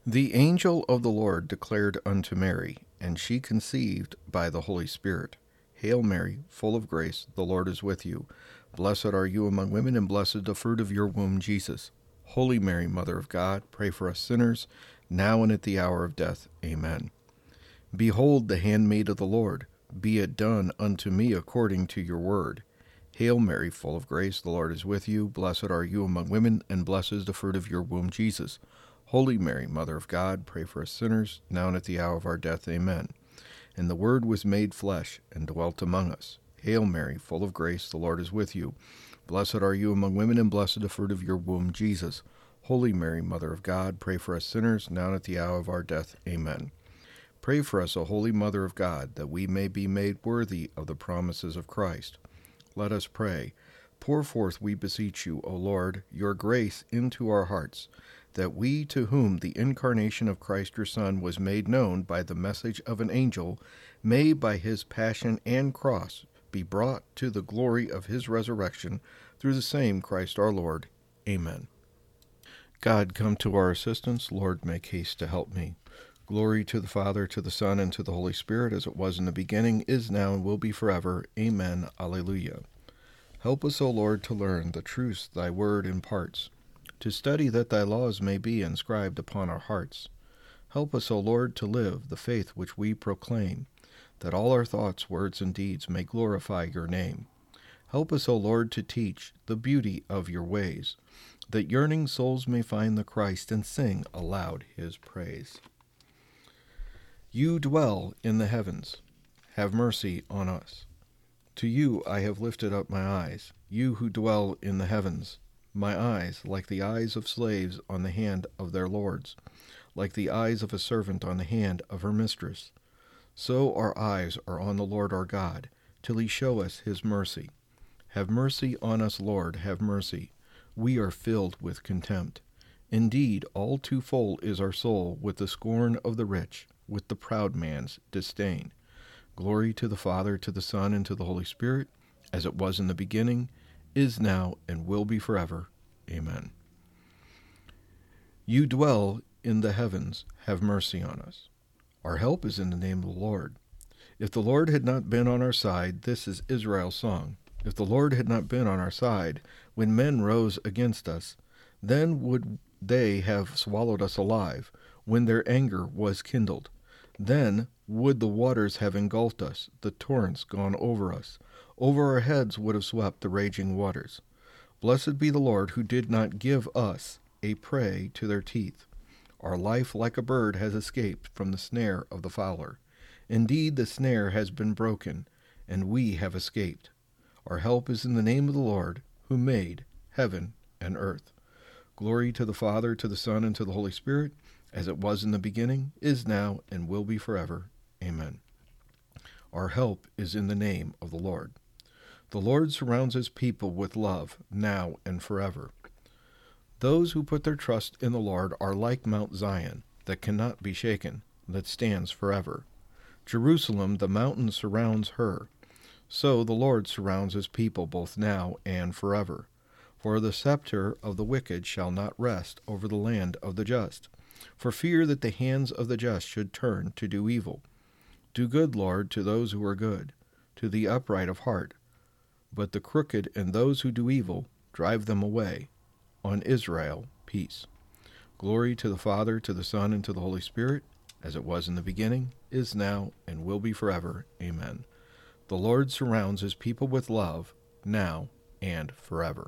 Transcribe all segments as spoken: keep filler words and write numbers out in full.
The angel of the Lord declared unto Mary, and she conceived by the Holy Spirit. Hail Mary, full of grace, the Lord is with you. Blessed are you among women, and blessed the fruit of your womb, Jesus. Holy Mary, Mother of God, pray for us sinners, now and at the hour of death. Amen. Behold the handmaid of the Lord. Be it done unto me according to your word. Hail Mary, full of grace, the Lord is with you. Blessed are you among women, and blessed is the fruit of your womb, Jesus. Holy Mary, Mother of God, pray for us sinners, now and at the hour of our death. Amen. And the Word was made flesh, and dwelt among us. Hail Mary, full of grace, the Lord is with you. Blessed are you among women, and blessed the fruit of your womb, Jesus. Holy Mary, Mother of God, pray for us sinners, now and at the hour of our death. Amen. Pray for us, O Holy Mother of God, that we may be made worthy of the promises of Christ. Let us pray. Pour forth, we beseech you, O Lord, your grace into our hearts, that we, to whom the incarnation of Christ your Son was made known by the message of an angel, may by his passion and cross be brought to the glory of his resurrection, through the same Christ our Lord. Amen. God, come to our assistance. Lord, make haste to help me. Glory to the Father, to the Son, and to the Holy Spirit, as it was in the beginning, is now, and will be forever. Amen. Alleluia. Help us, O Lord, to learn the truths thy word imparts, to study that thy laws may be inscribed upon our hearts. Help us, O Lord, to live the faith which we proclaim, that all our thoughts, words, and deeds may glorify your name. Help us, O Lord, to teach the beauty of your ways, that yearning souls may find the Christ and sing aloud his praise. You dwell in the heavens. Have mercy on us. To you I have lifted up my eyes, you who dwell in the heavens. My eyes, like the eyes of slaves on the hand of their lords, like the eyes of a servant on the hand of her mistress. So our eyes are on the Lord our God, till he show us his mercy. Have mercy on us, Lord, have mercy. We are filled with contempt. Indeed, all too full is our soul with the scorn of the rich, with the proud man's disdain. Glory to the Father, to the Son, and to the Holy Spirit, as it was in the beginning, is now, and will be forever. Amen. You dwell in the heavens, have mercy on us. Our help is in the name of the Lord. If the Lord had not been on our side, this is Israel's song. If the Lord had not been on our side, when men rose against us, then would they have swallowed us alive, when their anger was kindled. Then would the waters have engulfed us, the torrents gone over us. Over our heads would have swept the raging waters. Blessed be the Lord, who did not give us a prey to their teeth. Our life like a bird has escaped from the snare of the fowler. Indeed, the snare has been broken, and we have escaped. Our help is in the name of the Lord, who made heaven and earth. Glory to the Father, to the Son, and to the Holy Spirit, as it was in the beginning, is now, and will be forever. Amen. Our help is in the name of the Lord. The Lord surrounds his people with love, now and forever. Those who put their trust in the Lord are like Mount Zion, that cannot be shaken, that stands forever. Jerusalem, the mountain, surrounds her. So the Lord surrounds his people both now and forever. For the scepter of the wicked shall not rest over the land of the just, for fear that the hands of the just should turn to do evil. Do good, Lord, to those who are good, to the upright of heart. But the crooked and those who do evil, drive them away. On Israel, peace. Glory to the Father, to the Son, and to the Holy Spirit, as it was in the beginning, is now, and will be forever. Amen. The Lord surrounds his people with love, now and forever.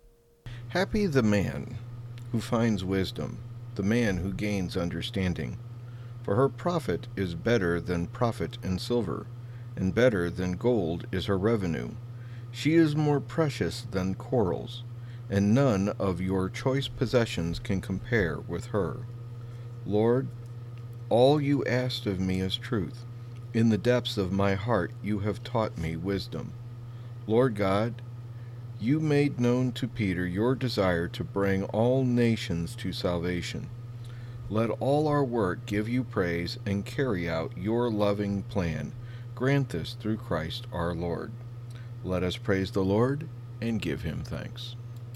Happy the man who finds wisdom, the man who gains understanding. For her profit is better than profit in silver, and better than gold is her revenue. She is more precious than corals, and none of your choice possessions can compare with her. Lord, all you asked of me is truth. In the depths of my heart you have taught me wisdom. Lord God, you made known to Peter your desire to bring all nations to salvation. Let all our work give you praise and carry out your loving plan. Grant this through Christ our Lord. Let us praise the Lord and give him thanks.